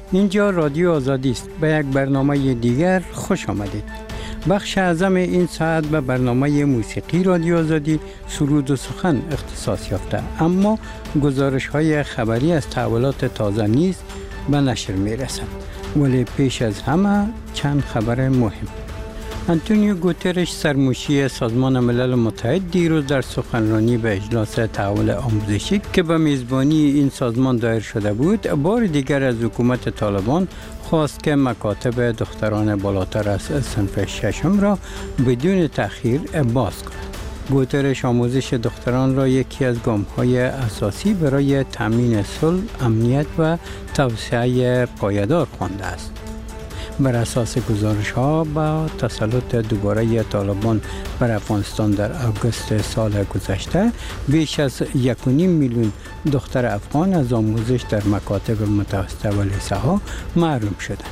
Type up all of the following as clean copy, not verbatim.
اینجا رادیو آزادی است. به یک برنامه دیگر خوش آمدید. بخش اعظم این ساعت به برنامه موسیقی رادیو آزادی سرود و سخن اختصاص یافته، اما گزارش های خبری از تحولات تازه نیز به نشر می رسند. ولی پیش از همه چند خبر مهم. انتونیو گوترش سرمشی سازمان ملل متحد دیروز در سخنرانی به اجلاس تحول آموزشی که به میزبانی این سازمان دایر شده بود، بار دیگر از حکومت طالبان خواست که مکاتب دختران بالاتر از صنف ششم را بدون تأخیر باز کند. گوترش آموزش دختران را یکی از گام‌های اساسی برای تامین صلح، امنیت و توسعه پایدار خوانده است. بر اساس گزارش‌ها با تسلط دوباره طالبان بر افغانستان در آگوست سال گذشته، بیش از 1.5 میلیون دختر افغان از آموزش در مکاتب متوسطه و لیسه‌ها محروم شدند.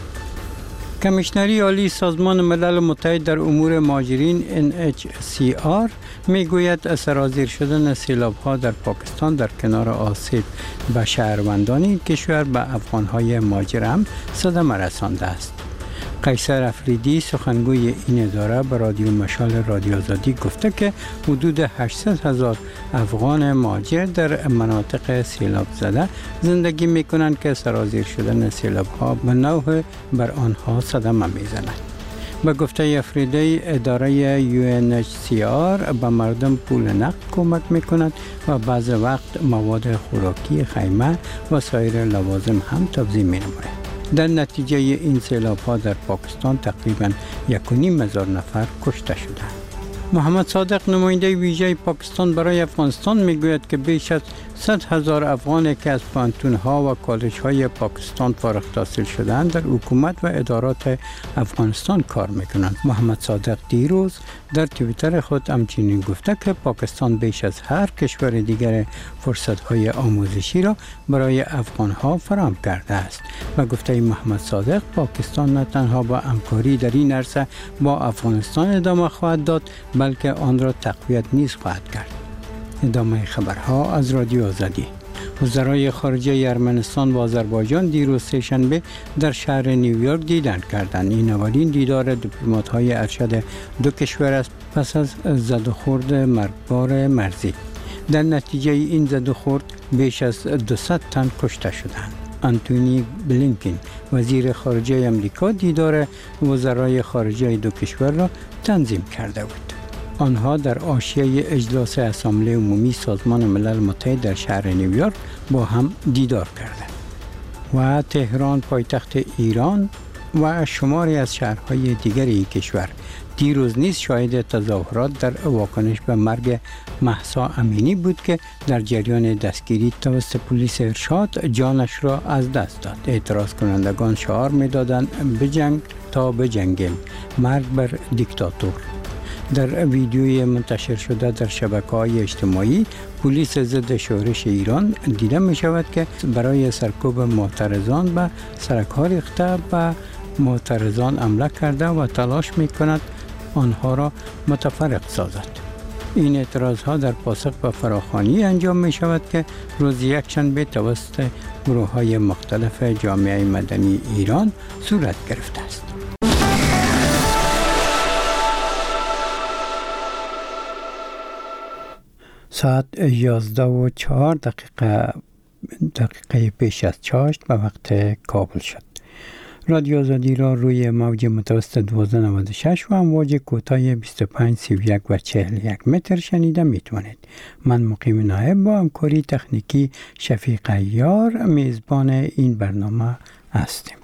کمیشنری عالی سازمان ملل متحد در امور مهاجرین NHCR میگوید سرازیر شدن سیلاب‌ها در پاکستان در کنار آسیب به شهروندان این کشور به افغان‌های مهاجر هم صدمه رسانده است. قیصر افریدی سخنگوی این اداره به رادیو مشال رادیو آزادی گفته که حدود 800,000 افغان مهاجر در مناطق سیلاب زده زندگی می کنند که سرازیر شدن سیلاب ها به نوع بر آنها صدمه می زند. به گفته افریدی، اداره UNHCR به مردم پول نقد کمک می کند و بعض وقت مواد خوراکی، خیمه و سایر لوازم هم توزیع می نماید. در نتیجه این سیلاب‌ها در پاکستان تقریباً 1.5 نفر کشته شدند. محمد صادق نماینده ویژه پاکستان برای افغانستان میگوید که بیش از 100,000 افغانی که از پانتون‌ها و کالج‌های پاکستان فارغ التحصیل شدند در حکومت و ادارات افغانستان کار میکنند. محمد صادق دیروز در توییتر خود همچنین گفته که پاکستان بیش از هر کشور دیگر فرصت‌های آموزشی را برای افغان‌ها فراهم کرده است و گفته محمد صادق پاکستان نه تنها با همکاری در این عرصه با افغانستان ادامه خواهد داد، بلکه آن را تقویت نیز خواهد کرد. ادامه خبرها از رادیو آزادی. وزرای خارجه ارمنستان و آذربایجان دیروز سه‌شنبه در شهر نیویورک دیدار کردند. این اولین دیدار دیپلمات‌های ارشد دو کشور است پس از زد و خورد مرگبار مرزی. در نتیجه این زد و خورد بیش از 200 تن کشته شدند. آنتونی بلینکن وزیر خارجه آمریکا دیدار وزرای خارجه دو کشور را تنظیم کرده بود. آنها در حاشیه اجلاس اسامبله عمومی سازمان ملل متحد در شهر نیویورک با هم دیدار کردند. و تهران پایتخت ایران و شماری از شهرهای دیگر این کشور دیروز نیز شاهد تظاهرات در واکنش به مرگ مهسا امینی بود که در جریان دستگیری توسط پلیس ارشاد جانش را از دست داد. اعتراض کنندگان شعار می‌دادند بجنگ تا بجنگیم، مرگ بر دیکتاتور. در ویدیوی منتشر شده در شبکه‌های اجتماعی، پلیس ضد شورش ایران دیده می شود که برای سرکوب معترضان به سرک‌ها ریخته به معترضان حمله کرده و تلاش می کند آنها را متفرق سازد. این اعتراضها در پاسخ به فراخوانی انجام می شود که روز یکشنبه توسط گروه‌های مختلف جامعه مدنی ایران صورت گرفته است. ساعت 11:04 دقیقه پیش از چاشت به وقت کابل شد. رادیو آزادی را روی موج متوسط 1296 و امواج کوتاه 25 31 و 41 متر شنیده میتوانید. من مقیم نایب با همکاری تکنیکی شفیق عیار میزبان این برنامه هستیم.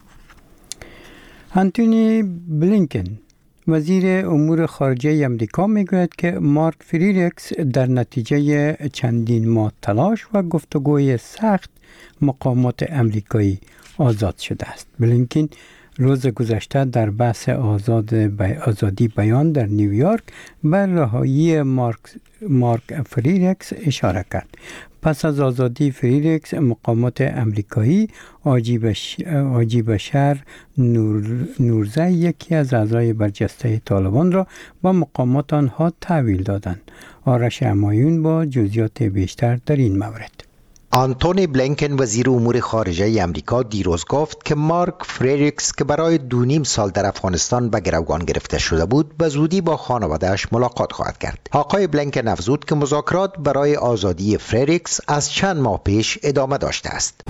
آنتونی بلینکن وزیر امور خارجه امریکا میگوید که مارک فریرکس در نتیجه چندین ماه تلاش و گفتگوی سخت مقامات امریکایی آزاد شده است. بلینکن روز گذشته در بحث آزادی بیان در نیویورک بر رهایی مارک فریرکس اشاره کرد. پس از آزادی فریرکس، مقامات امریکایی حاجی بشر نورزی یکی از اعضای برجسته طالبان را با مقامات آنها تحویل دادند. آرش همایون با جزئیات بیشتر در این مورد. آنتونی بلینکن وزیر امور خارجه امریکا دیروز گفت که مارک فریریکس که برای 2.5 سال در افغانستان به گروگان گرفته شده بود به زودی با خانواده‌اش ملاقات خواهد کرد. آقای بلینکن افزود که مذاکرات برای آزادی فریریکس از چند ماه پیش ادامه داشته است.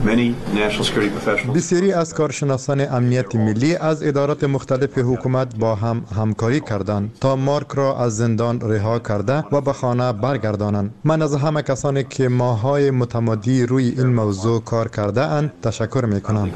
بسیاری از کارشناسان امنیت ملی از ادارات مختلف حکومت با هم همکاری کردند تا مارک را از زندان رها کرده و به خانه برگردانند. من از همه کسانی که ماه‌های متمادی روی این موضوع کار کرده اند تشکر میکنم.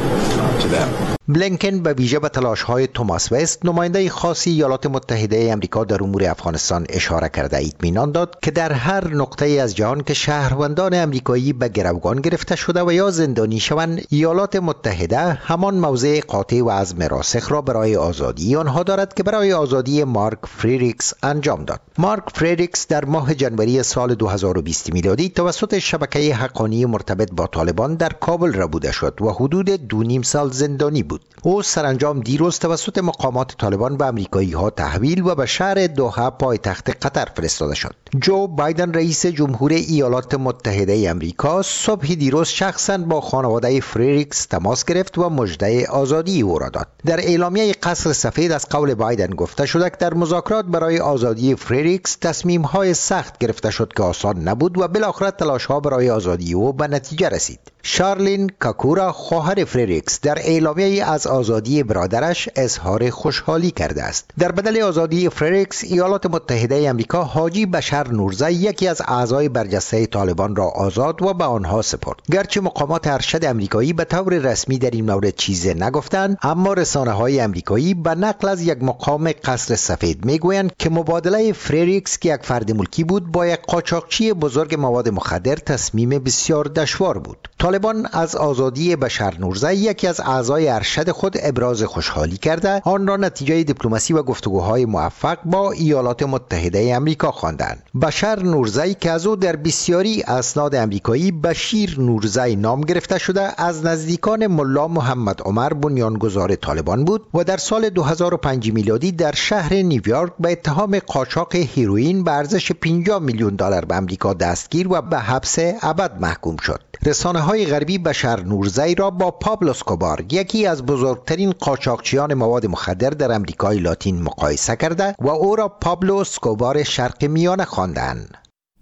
بلینکن به ویژه به تلاش‌های توماس وست نماینده خاص ایالات متحده آمریکا در امور افغانستان اشاره کرده اطمینان داد که در هر نقطه از جهان که شهروندان آمریکایی به گروگان گرفته شده و یا زندانی شوند، ایالات متحده همان موضع قاطع و عزم راسخ را برای آزادی آنها دارد که برای آزادی مارک فریریکس انجام داد. مارک فریریکس در ماه جنوری سال 2020 میلادی توسط شبکه حقانی مرتبط با طالبان در کابل ربوده شد و حدود 2.5 سال زندانی بود. او سرانجام دیروز توسط مقامات طالبان به آمریکایی‌ها تحویل و به شهر دوحه پایتخت قطر فرستاده شد. جو بایدن رئیس جمهور ایالات متحده آمریکا صبح دیروز شخصاً با خانواده فریریکس تماس گرفت و مژده آزادی او را داد. در اعلامیه قصر سفید از قول بایدن گفته شده که در مذاکرات برای آزادی فریریکس تصمیم‌های سخت گرفته شد که آسان نبود و بالاخره تلاش‌ها برای آزادی او به نتیجه رسید. شارلین کاکورا خواهر فریریکس در اعلامیه از آزادی برادرش اظهار خوشحالی کرده است. در بدل آزادی فریریکس ایالات متحده آمریکا حاجی بشر نورزی یکی از اعضای برجسته طالبان را آزاد و به آنها سپرد. گرچه مقامات ارشد آمریکایی به طور رسمی در این مورد چیزی نگفتند، اما رسانه‌های آمریکایی به نقل از یک مقام قصر سفید میگویند که مبادله فریریکس که یک فرد ملکی بود با یک قاچاقچی بزرگ مواد مخدر تصمیم بسیار دشوار بود. طالبان از آزادی بشر نورزی یکی از اعضای ارشد خود ابراز خوشحالی کرده آن را نتیجه دیپلماسی و گفتگوهای موفق با ایالات متحده آمریکا خواندند. بشر نورزی که از او در بسیاری اسناد آمریکایی بشیر نورزی نام گرفته شده از نزدیکان ملا محمد عمر بنیانگذار طالبان بود و در سال 2005 میلادی در شهر نیویورک به اتهام قاچاق هیروئین به ارزش 50 میلیون دلار به آمریکا دستگیر و به حبس ابد محکوم شد. رسانه‌های غربی بشر نورزی را با پابلو اسکوبار یکی از بزرگترین قاچاقچیان مواد مخدر در آمریکای لاتین مقایسه کرده و او را پابلو اسکوبار شرق میانه خواندند.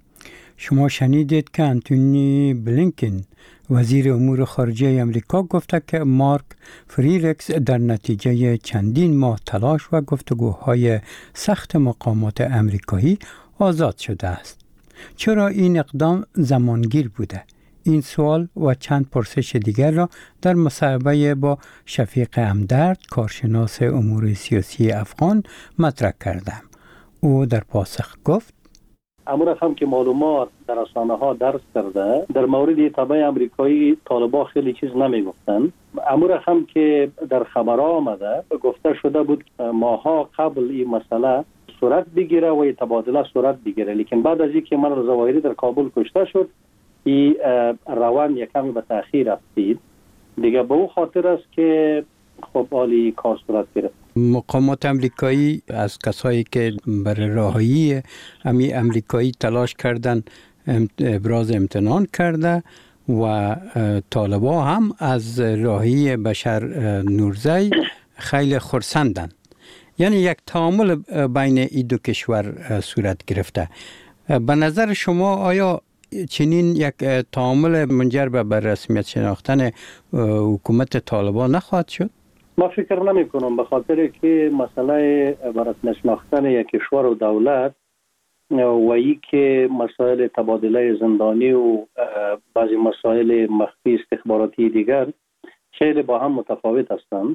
شما شنیدید که آنتونی بلینکن وزیر امور خارجه آمریکا گفته که مارک فریریکس در نتیجه چندین ماه تلاش و گفتگوهای سخت مقامات آمریکایی آزاد شده است. چرا این اقدام زمانگیر بوده؟ این سوال و چند پرسش دیگر را در مصاحبه با شفیق همدرد کارشناس امور سیاسی افغان مطرح کردم. او در پاسخ گفت: امور هم که معلومات در رسانه‌ها درس کرده در مورد تبع آمریکایی طالبان خیلی چیز نمیگفتن. امور هم که در خبرها آمده گفته شده بود ماها قبل این مسئله صورت بگیره و تبادله صورت بگیره، لیکن بعد از اینکه من ظواهری در کابل کشته شد این روان یکمی به تأخیر افتید دیگه. به او خاطر است که خب عالی کار صورت گرفت. مقامات امریکایی از کسایی که برای رهایی امریکایی تلاش کردن ابراز امتنان کرده و طالبان هم از رهایی بشر نورزی خیلی خرسندن. یعنی یک تعامل بین این دو کشور صورت گرفته. به نظر شما آیا چنین یک تعامل منجر به رسمیت شناختن حکومت طالبان نخواهد شد؟ ما فکر نمی کنم، به خاطر که مسئله رسمیت شناختن یک کشور و دولت و ای که مسائل تبادله زندانی و بعضی مسائل مخفی استخباراتی دیگر خیلی با هم متفاوت هستند.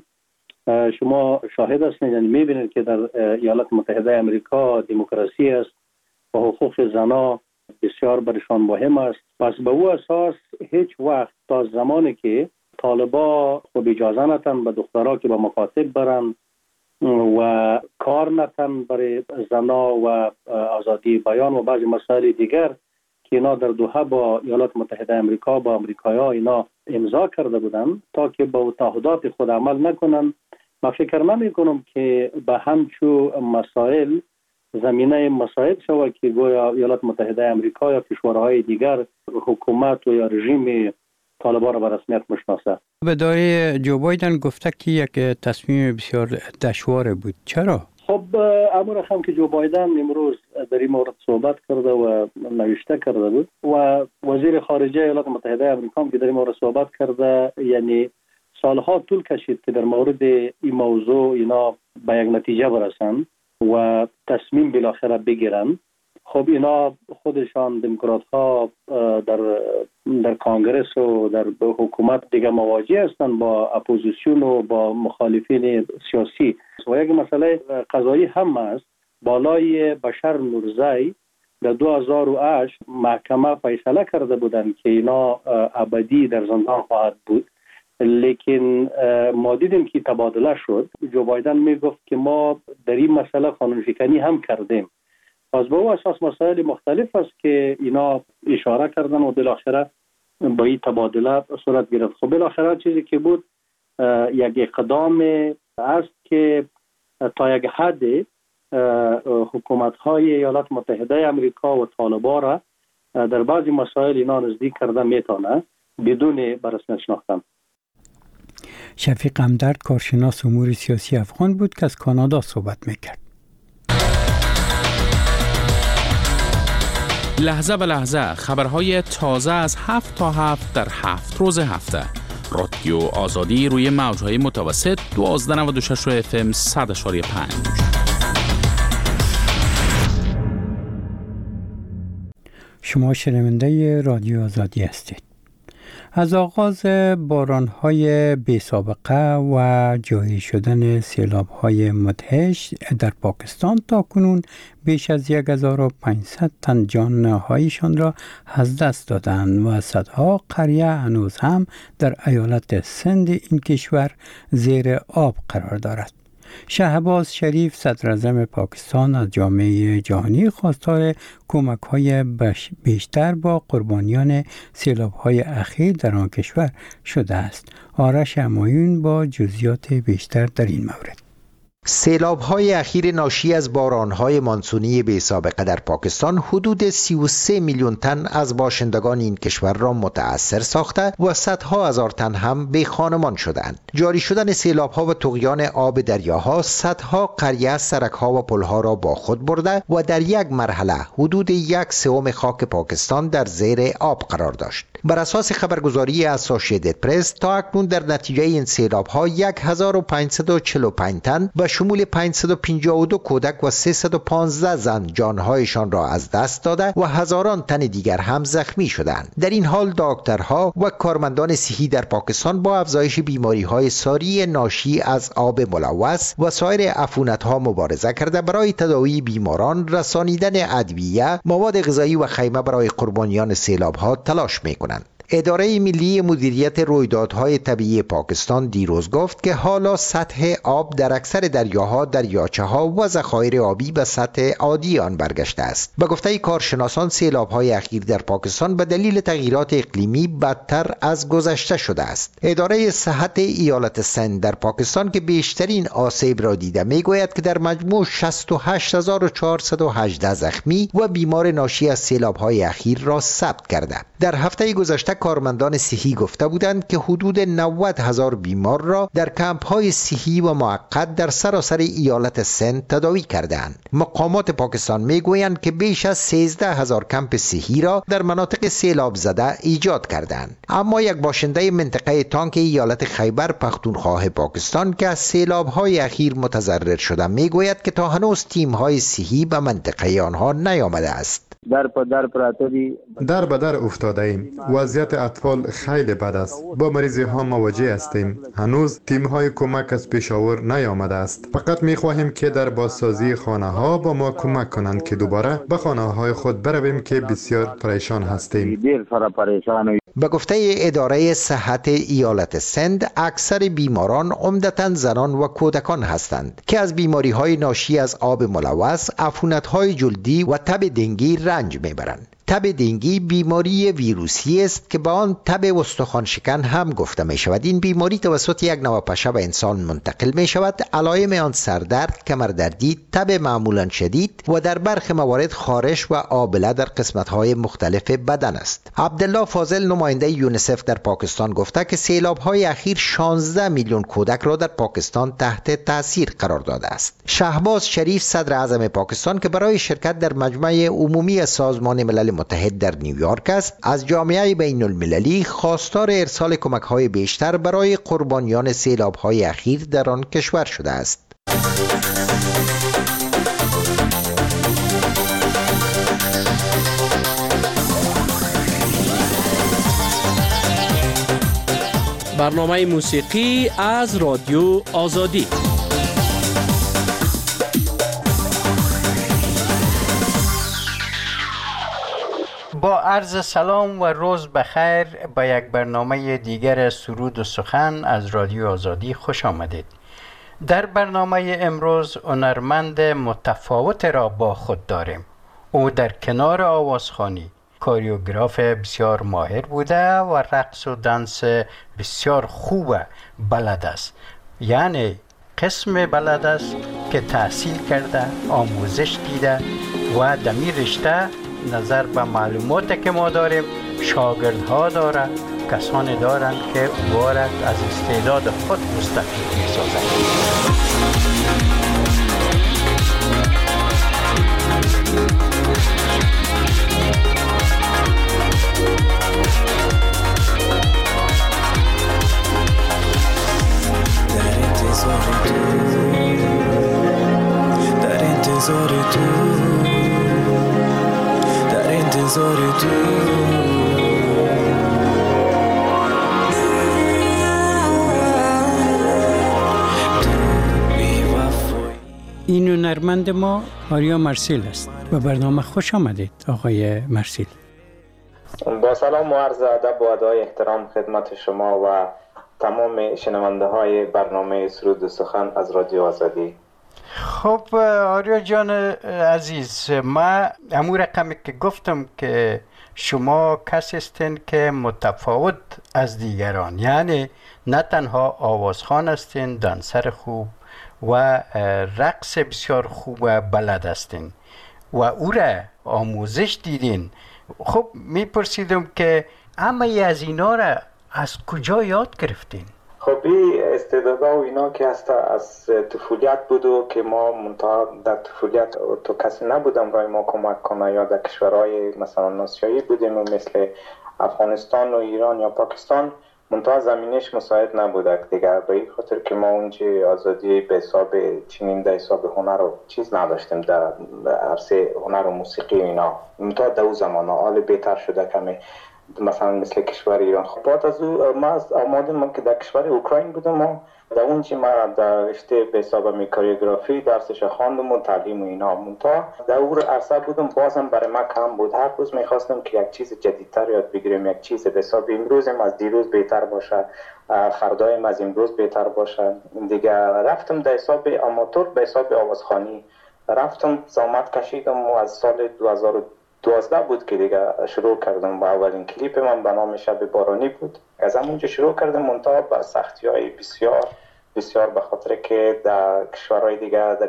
شما شاهد هستید، یعنی میبینید که در ایالات متحده آمریکا دموکراسی است و حقوق زنان بسیار برشان مهم است. پس به او اساس هیچ وقت تا زمانی که طالبا خب اجازه نتن به دخترها که به مکاتب برن و کار نتن برای زنا و آزادی بیان و بعضی مسائل دیگر که اینا در دوحه با ایالات متحده آمریکا با آمریکایی‌ها اینا امضا کرده بودن تا که با تعهدات خود عمل نکنن، من فکر نمی کنم که به همچو مسائل زمینه مساعد شود که گویا ایالات متحده آمریکا یا کشورهای دیگر حکومت و یا رژیم طالبان را به رسمیت مشناسه. به داره جو بایدن گفته که یک تصمیم بسیار دشوار بود. چرا؟ خب امور هم که جو بایدن امروز در این مورد صحبت کرده و نوشته کرده بود و وزیر خارجه ایالات متحده آمریکا هم که در این مورد صحبت کرده، یعنی سالها طول کشید که در مورد این موضوع اینا به یک نتیجه برسن و تصمیم بالاخره بگیرن. خب اینا خودشان دموکرات ها در کانگرس و در حکومت دیگه مواجه هستند با اپوزیسیون و با مخالفین سیاسی و یک مسئله قضایی هم است. بالای بشر نورزی در 2008 محکمه فیصله کرده بودند که اینا ابدی در زندان خواهد بود، لیکن ما دیدیم که تبادله شد. جو بایدن می گفت که ما در این مسئله قانون شکنی هم کردیم. از به اساس مسائل مختلف است که اینا اشاره کردن و بالاخره با این تبادله صورت گرفت. خب بالاخره چیزی که بود یک اقدام است که تا یک حد حکومت‌های ایالات متحده آمریکا و طالبان را در بعضی مسائل اینا نزدیک کرده میتونه بدون به رسمیت شناختن. شفیق همدرد کارشناس امور سیاسی افغان بود که از کانادا صحبت میکرد. لحظه به لحظه خبرهای تازه از 7 تا 7 در 7 روز هفته. رادیو آزادی روی موجهای متوسط 1296 FM 100.5. شما شنونده رادیو آزادی هستید. از آغاز باران‌های بی‌سابقه و جاری شدن سیلاب‌های مدهش در پاکستان تا کنون بیش از 1500 تن جان‌هایشان را از دست دادند و صدها قریه هنوز هم در ایالت سند این کشور زیر آب قرار دارد. شهباز شریف صدراعظم پاکستان از جامعه جهانی خواستار کمک‌های بیشتر با قربانیان سیلاب‌های اخیر در آن کشور شده است. آرش همایون با جزئیات بیشتر در این مورد. سیلاب‌های اخیر ناشی از باران‌های مانسونی بی‌سابقه در پاکستان حدود 33 میلیون تن از باشندگان این کشور را متأثر ساخته و صدها هزار تن هم بی‌خانمان شدند. جاری شدن سیلاب‌ها و طغیان آب دریاها صدها قریه، سرک‌ها و پل‌ها را با خود برده و در یک مرحله حدود 1/3 خاک پاکستان در زیر آب قرار داشت. بر اساس خبرگزاری اسوسییتد پرس تا اکنون در نتیجه این سیلاب‌ها 1545 تن و شمول 552 کودک و 315 زن جانهایشان را از دست داده و هزاران تن دیگر هم زخمی شدند. در این حال دکترها و کارمندان صحی در پاکستان با افزایش بیماری‌های ساری ناشی از آب ملوث و سایر عفونت‌ها مبارزه کرده برای تداوی بیماران، رسانیدن ادویه، مواد غذایی و خیمه برای قربانیان سیلاب‌ها تلاش می‌کنند. اداره ملی مدیریت رویدادهای طبیعی پاکستان دیروز گفت که حالا سطح آب در اکثر دریاها، دریاچه‌ها و ذخایر آبی به سطح عادی آن برگشته است. به گفته کارشناسان سیلاب‌های اخیر در پاکستان به دلیل تغییرات اقلیمی بدتر از گذشته شده است. اداره صحت ایالت سند در پاکستان که بیشترین آسیب را دیده میگوید که در مجموع 68418 زخمی و بیمار ناشی از سیلاب‌های اخیر را ثبت کرده. در هفته گذشته کارمندان صحی گفته بودند که حدود 90,000 بیمار را در کمپ‌های صحی و موقت در سراسر ایالت سند تداوی کردند. مقامات پاکستان میگویند که بیش از 13,000 کمپ صحی را در مناطق سیلاب زده ایجاد کردند. اما یک باشنده منطقه تانک ایالت خیبر پختونخوا پاکستان که از سیلاب‌های اخیر متضرر شده میگوید که تا هنوز تیم‌های صحی به منطقه آنها نیامده است. در به در افتاده ایم. وضعیت اطفال خیلی بد است. با مریضی ها مواجه هستیم. هنوز تیم های کمک از پیشاور نیامده است. فقط می خواهیم که در بازسازی خانه ها با ما کمک کنند که دوباره به خانه های خود برویم که بسیار پریشان هستیم. به گفته اداره صحت ایالت سند اکثر بیماران عمدتاً زنان و کودکان هستند که از بیماری‌های ناشی از آب ملوث، عفونت‌های جلدی و تب دنگی رنج میبرند. تب دنگی بیماری ویروسی است که با آن تب استخوان شکن هم گفته می شود. این بیماری توسط یک نوپشه به انسان منتقل می شود. علائم آن سردرد، کمردردی، تب معمولا شدید و در برخی موارد خارش و آبله در قسمت‌های مختلف بدن است. عبدالله فاضل نماینده یونیسف در پاکستان گفته که سیلاب‌های اخیر 16 میلیون کودک را در پاکستان تحت تاثیر قرار داده است. شهباز شریف صدر اعظم پاکستان که برای شرکت در مجمع عمومی سازمان ملل متحد در نیویورک است، از جامعه بین المللی خواستار ارسال کمک‌های بیشتر برای قربانیان سیلاب‌های اخیر در آن کشور شده است. برنامه موسیقی از رادیو آزادی. با عرض سلام و روز بخیر به یک برنامه دیگر سرود و سخن از رادیو آزادی خوش آمدید. در برنامه امروز هنرمند متفاوت را با خود داریم. او در کنار آوازخوانی کوریوگراف بسیار ماهر بوده و رقص و دنس بسیار خوب بلد است. یعنی قسم بلد است که تحصیل کرده، آموزش دیده و دمی رشته نظر به معلومات که ما داریم شاگردها داره، کسانی دارند که او را از استعداد خود مستفید می‌سازند. این هنرمند ما آریا مرسیل است. به برنامه خوش آمدید آقای مرسیل. با سلام و عرض ادب و ادای احترام خدمت شما و تمام شنونده های برنامه سرود و سخن از رادیو آزادی. خب آریا جان عزیز، ما امور رقمی که گفتم که شما کسی هستین که متفاوت از دیگران، یعنی نه تنها آوازخوان هستین، دنسر خوب و رقص بسیار خوب بلد هستین و او را آموزش دیدین. خب میپرسیدم که همه از اینا را از کجا یاد گرفتین؟ خب این استعدادا و اینا که از طفولیت بود که ما منتها در طفولیت تو کسی نبودم رای ما کمک کنه، یا در کشورهای مثلا آسیایی بودیم و مثل افغانستان و ایران یا پاکستان منتها زمینش مساعد نبوده دیگر، به این خاطر که ما اونجا آزادی به حساب چنین در حساب هنر و چیز نداشتیم در عرصه هنر و موسیقی و اینا. منتها در اون زمان حال بهتر شده کمی، مثلا مثل کشور ایران. خب بعد از او ما آمادم که در کشور اوکراین بودم و در اونجا ما در رشته به حساب کوریوگرافی درسش خواندم و تعلیم و اینا. منتها در اون عرصه بودم بازم برای ما کم بود. هر روز میخواستم که یک چیز جدیدتر یاد بگیرم، یک چیز به حساب امروزم از دیروز بهتر باشه، فردایم از امروز بهتر باشه. دیگه رفتم در حساب آماتور به حساب آوازخوانی رفتم، زحمت کشیدم و از سال 2012 بود که دیگه شروع کردم. با اولین کلیپ من به نام شب بارانی بود. از همونجا شروع کردم، منتها با سختی‌های بسیار به خاطر که در کشورهای دیگه، در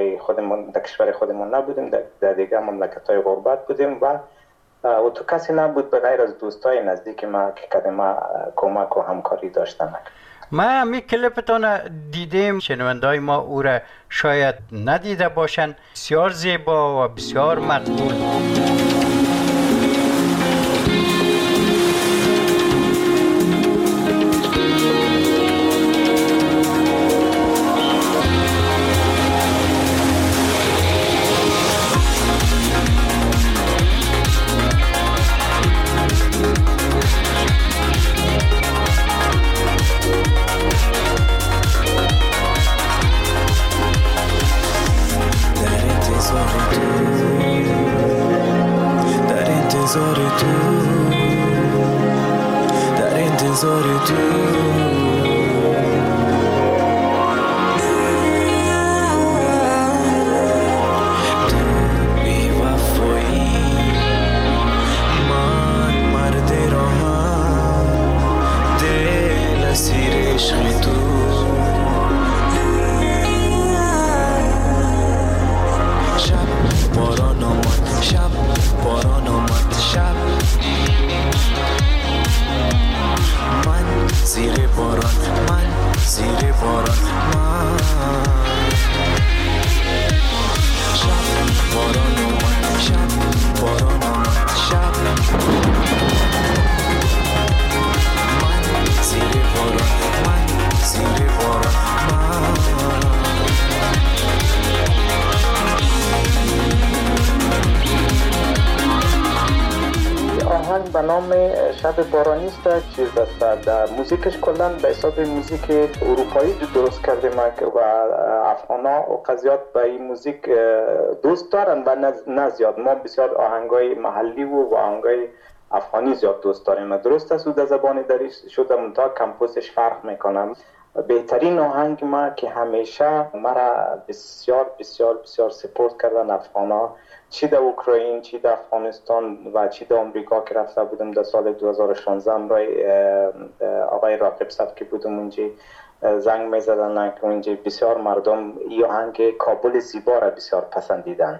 کشور خودمون نبودیم، در دیگه مملکت‌های غربت بودیم و تو کسی نبود به غیر از دوستای نزدیک ما که کدام کمک و همکاری داشتن. ما همی کلیپتون دیدیم، شنونده‌های ما او را شاید ندیده باشن. بسیار زیبا و بسیار مقبول. آهنگ به نام شب بارانی است. چیز است در موزیکش کلا به حساب موزیک اروپایی درست کرده و افغانا و قضیات به این موزیک دوست دارن و نه زیاد. ما بسیار آهنگای محلی و آهنگای افغانی زیاد دوست داریم. درست است در زبان دری شده منتها کمپوزش فرق میکنه. بهترین آهنگ ما که همیشه مرا بسیار بسیار بسیار سپورت کردن افغانا، چی در اوکراین، چی در افغانستان و چی در آمریکا که رفته بودم در سال 2016 امرای آقای راقب صاحب که بودم اونجا زنگ میزدن که اونجا بسیار مردم این آهنگ کابل زیبا را بسیار پسندیدن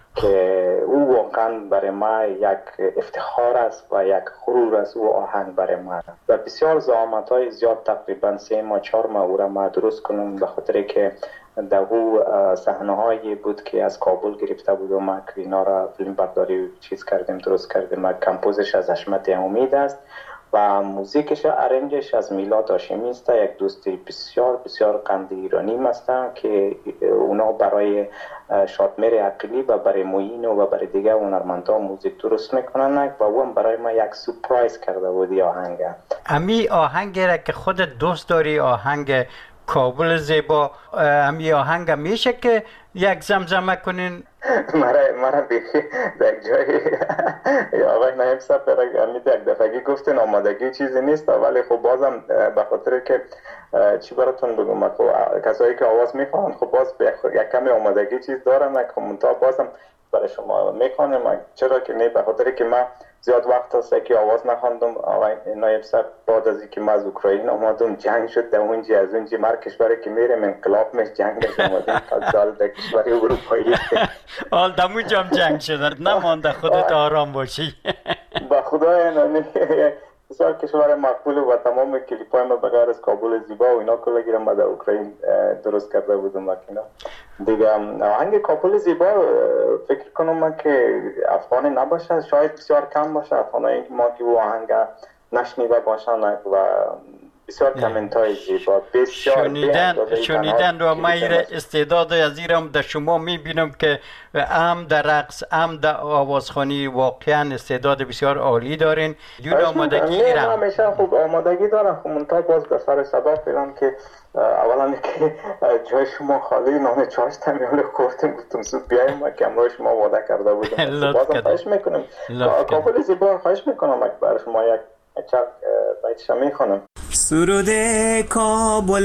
که او واقعا برای ما یک افتخار است و یک غرور است. او آهنگ برای ما و بسیار زحمت‌های زیاد تقریبا 3 ماه 4 ماه او را ما درست کنم به خاطر که در او صحنه‌هایی بود که از کابل گرفته بود و ما که اینا را فیلم برداری چیز کردیم درست کردیم. ما کمپوزش از حشمت امید است و موزیکش ارنجش از میلاد هاشمی است، یک دوستی بسیار بسیار قند ایرانی هستن که اونا برای شادمهر عقیلی و برای معین و برای دیگه هنرمندان موزیک درست میکنن و اون برای ما یک سورپرایز کرده بود آهنگ. امی آهنگ را که خودت دوست داری، آهنگ کابل زیبا، امی آهنگ میشه که یک زمزمه کنین؟ مرا بیخی در یک جایی آقای نایب صاحب یک دفعه گفتن آمادگی چیزی نیست، ولی خب بازم به خاطر که چی براتون بگم، کسایی که آواز میخوان خب باز یک کمی آمادگی چیز دارن، منتها بازم برای شما میخوانم. چرا که نه، به خاطر که من زیاد وقت هست که آواز نخواندم. آقای نایب صاحب بعد از اینکه من از اوکراین آمدم جنگ شد در اونجا، از اونجا مر کشوری که میرم انقلاب میش جنگش آمدیم تا سال در کشوری اروپایی حال دمو جام جنگ شدن نمانده. خودت آرام باشی. با خدای نانی بسیار کشور مقبول و تمام کلیپای ما بغیر از کابل زیبا و اینا کلا گیرم در اوکراین درست کرده بودم مکینا دیگه. آهنگ کابل زیبا فکر کنم من که افغانی نباشه، شاید بسیار کم باشه افغانی ما که او آهنگ نشنیده باشن و بسیار کامنتای زیبا بسیار شنیدن و ما استعداد عزیزم در شما میبینم که هم در رقص هم در آوازخوانی واقعا استعداد بسیار عالی دارین. جون آمادگی ایران همیشه خوب آمادگی دارم، خب منتها باز به سر صدا پیرم که اولا که جای شما خالی نان چاش تمیال خوردیم گفتم زود بیاییم ما که امروز شما وعده کرده بودم. بازم خواهش میکنم کابل زیبا، خواهش میکنم برای شما یک چند بیتش میخونم. سرود کابل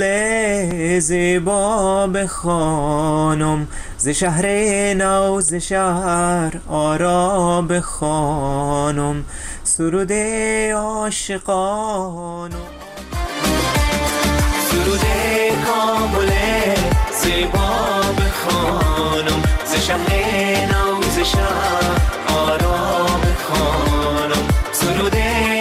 زیبا بخوانم، ز شهر نو ز شهر آرا بخوانم، سرود عاشقان. سرود کابل زیبا بخوانم، ز شهر نو ز شهر آرا بخوانم، سرود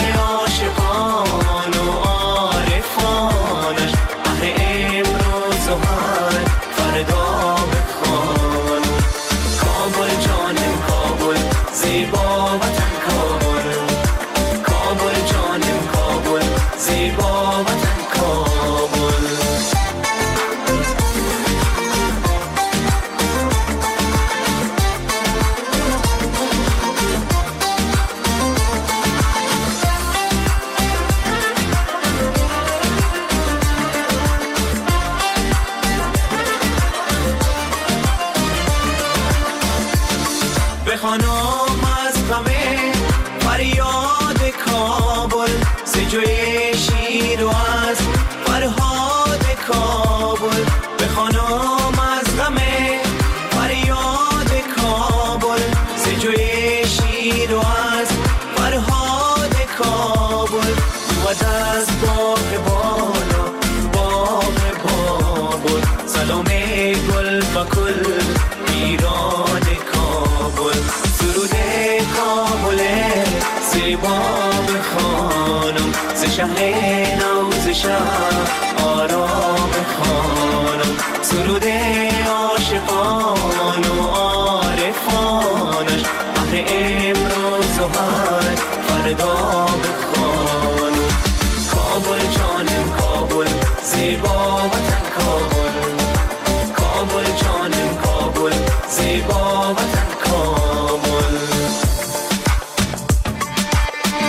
شهر نو ز شهر آرام بخوانم، سرود عاشقان و عارفانش، بهر امروز و هر فردا بخوانم. کابل جانم کابل زیبا وطن کابل، کابل جانم کابل زیبا وطن کابل.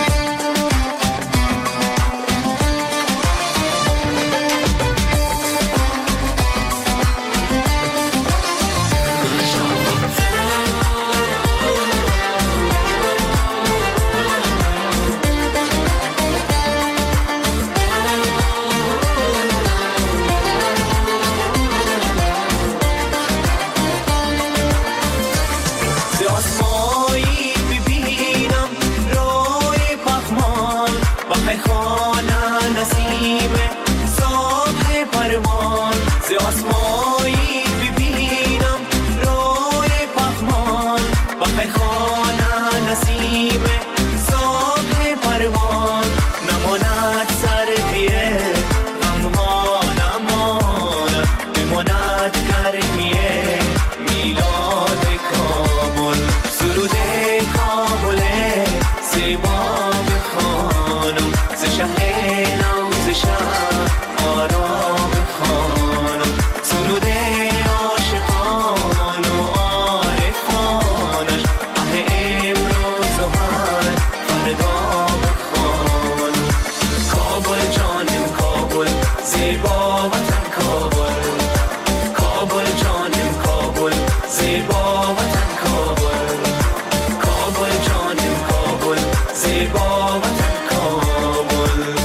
نسیم صبح پروان نماند سر پیه غمها نماند بماند گرمیه میلاد کابل سرود کابل زیبا بخوانم ز شهر نو ز شهر آرام بخوانم سرود عاشقان و عارفانش اه امروز و هر فردا بخوانم کابل جانم کابل زیبا وطن کابل کابل جانم کابل زیبا وطن کابل کابل جانم کابل زیبا وطن کابل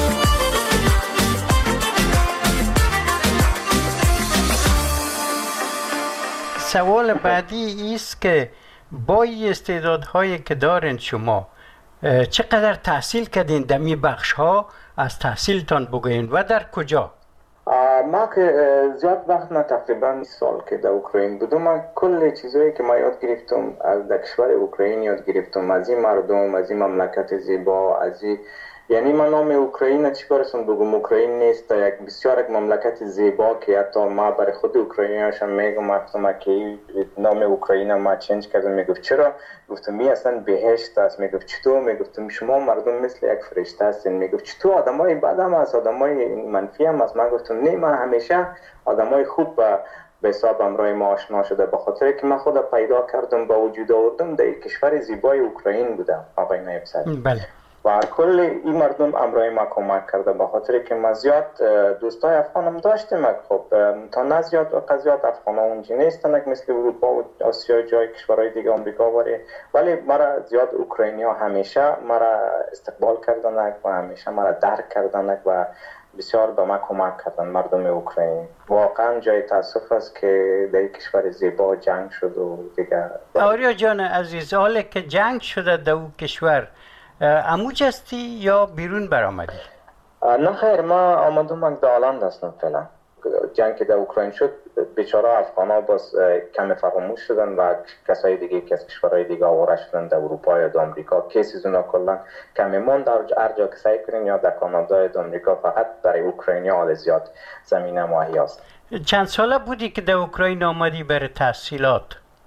سوال بعدی است که با این استعدادهایی که دارین شما چقدر تحصیل کردین در می بخش ها؟ از تحصیلتان بگوین و در کجا؟ ما که زیاد وقت نه تقریبا 20 سال که در اوکراین بودم من کل چیزایی که ما یاد گرفتم از در کشور اوکراین یاد گرفتم از این مردم از این مملکت زیبا از این یعنی من نام اوکراین چی کارشون بگم اوکراین نیست یک بسیار یک مملکت زیبا که حتی ما برای خود اوکراینی‌هاشم میگم گفتم که نام اوکراین ما چنج کردم میگفت چرا گفتم می اصلا بهشت است میگفت چطور میگفتم شما مردم مثل یک فرشته هستین میگفت چطور آدمای بد هم از آدمای منفی هم از من گفتم نه من همیشه آدمای خوب به حساب امرای ما آشنا شده به خاطر که من خود پیدا کردم با وجود آوردم در کشور زیبای اوکراین بودم آقای نایب صدر بله و کل این مردم امرای ما کمک کرده به خاطر که ما زیاد دوستای افغانم داشتیم خب تا نه زیاد افغانا اونجا نیستن مثل اروپا و آسیا جای کشورهای دیگه آمریکا باره ولی مرا زیاد اوکراینی ها همیشه مرا استقبال کردن و همیشه مرا درک کردن و بسیار به ما کمک کردن مردم اوکراین واقعا جای تاسف است که در کشور زیبا جنگ شد و دیگه آریا جان عزیز حالا که جنگ شده در اون کشور اموج هستی یا بیرون برآمدی؟ نه خیر ما آمدم در هلند هستم فعلا جنگ که در اوکراین شد بیچاره افغانا باز کم فراموش شدن و کسای دیگه که از کشورهای دیگه آواره شدن در اروپا یا در آمریکا کیسیز اونا کلا کمی مون در هر جا که سعی کنین یا در کانادا یا در آمریکا فقط برای اوکراینیا حال زیاد زمینه ماهی است. چند ساله بودی که در اوکراین آمدی برای تحصیلات؟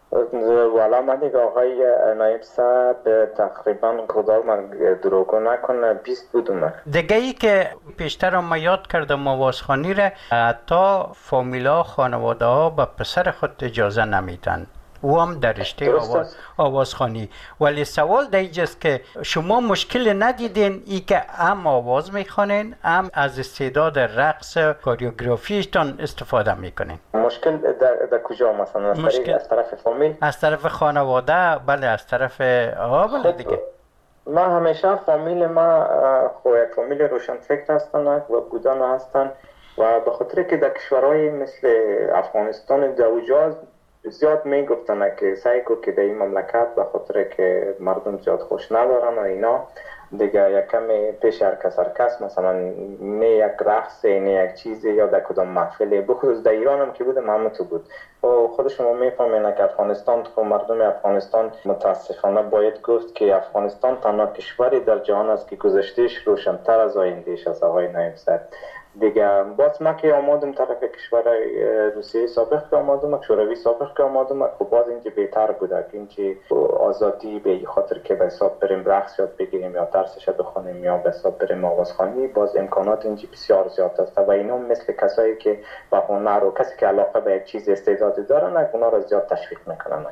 والا من دیگه آقای نایب صدر تقریبا خدا من دروغ نکنه 20 بودم دیگه ای که پیشتر ما یاد کردم آوازخوانی را حتی فامیلا خانواده ها به پسر خود اجازه نمیدن او هم در رشته آوازخوانی ولی سوال در اینجاست که شما مشکل ندیدین ای که هم آواز میخوانین هم از استعداد رقص کوریوگرافیشتان استفاده میکنین مشکل در کجا مثلا از طرف فامیل از طرف خانواده بله از طرف بله دیگه ما همیشه فامیل ما فامیل روشنفکر هستن و بودن هستن و به خاطر که در کشورهای مثل افغانستان دوجاز زیاد میگفتن که سعی کن که در این مملکت به خاطر که مردم زیاد خوش ندارن و اینا دیگه یک کمی پیش هر کس مثلا نه یک رقص نه یک چیزی یا در کدام محفلی بخصوص در ایران هم که بودم همه تو بود و خود شما میفهمین که افغانستان خب مردم افغانستان متاسفانه باید گفت که افغانستان تنها کشوری در جهان است که گذشتهش روشن‌تر از آیندهش از آقای نایب صدر دیگه باز ما که آمادم طرف کشور روسیه سابق که آمادم شوروی سابق که آمادم خب باز اینجا بهتر بوده که اینجا آزادی به خاطر که به حساب بریم رقص یاد بگیریم یا درسش بخونیم یا به حساب بریم آوازخوانی باز امکانات اینجا بسیار زیاد است و اینا مثل کسایی که با هنر و کسی که علاقه به یک چیز استعدادی دارن اونا را زیاد تشویق میکنن.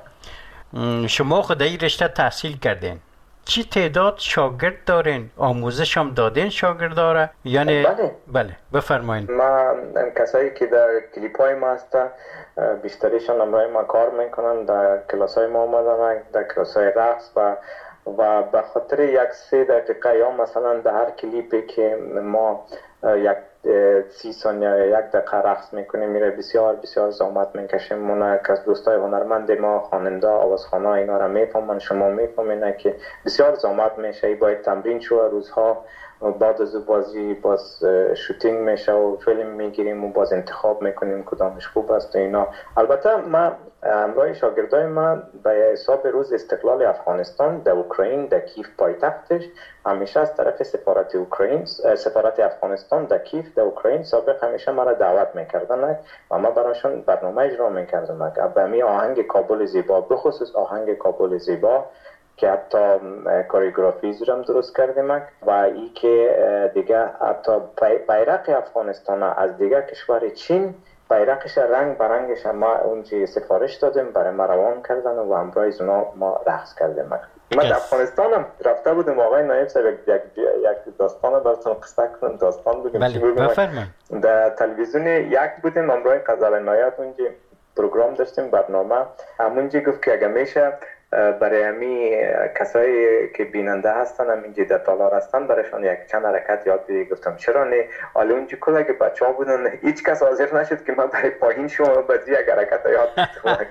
شما خود این رشته تحصیل کردین چی تعداد شاگرد دارین؟ آموزش هم دادین شاگرد داره؟ یعنی بله بفرمایید. ما کسایی که در کلیپ های ما هستن بیشتریشان امرای ما کار میکنن در کلاس های ما آمدن در کلاس های رقص و به خاطر یک 3 دقیقه یا مثلا در هر کلیپی که ما یک 30 ثانیه یا 1 دقیقه رقص میکنیم میره بسیار بسیار زحمت میکشیم. من که از دوستای هنرمند ما خواننده آوازخوان‌ها اینا را میفهمن، شما میفهمین که بسیار زحمت میشه، باید تمرین شو روزها. بعد از بازی باز شوتینگ میشه و فیلم میگیریم و باز انتخاب میکنیم کدامش خوب است و اینا. البته ما همراه شاگردای من به حساب روز استقلال افغانستان در اوکراین در کیف پایتختش همیشه از طرف سفارت افغانستان در کیف در اوکراین سابق همیشه مرا دعوت میکردن و ما براشون برنامه اجرا میکردم. به می آهنگ کابل زیبا، بخصوص آهنگ کابل زیبا که حتی کوریوگرافیز رو هم درست کردیم و ای که دیگه حتی بیرق افغانستان از دیگه کشور چین بیرقش رنگ برنگش ما اونجا سفارش دادیم برای ما روان کردن و همراه اونا ما رقص کردیم. من در افغانستان هم رفته بودم. آقای نایب صاحب یک داستان براتون قصه کنم، داستان بگم. در تلویزیون یک بودیم همراه غزل نایت، اونجا پروگرام داشتیم برنامه. همونجا گفت که اگه میشه برای همی کسایی که بیننده هستن همینجا در تالار هستن برایشان یک چند حرکت یاد بدید. گفتم چرا نه؟ حالا اونجا کل که بچه ها بودن هیچ کس حاضر نشد که من برای پایین شما بازی یک حرکت یاد بدم.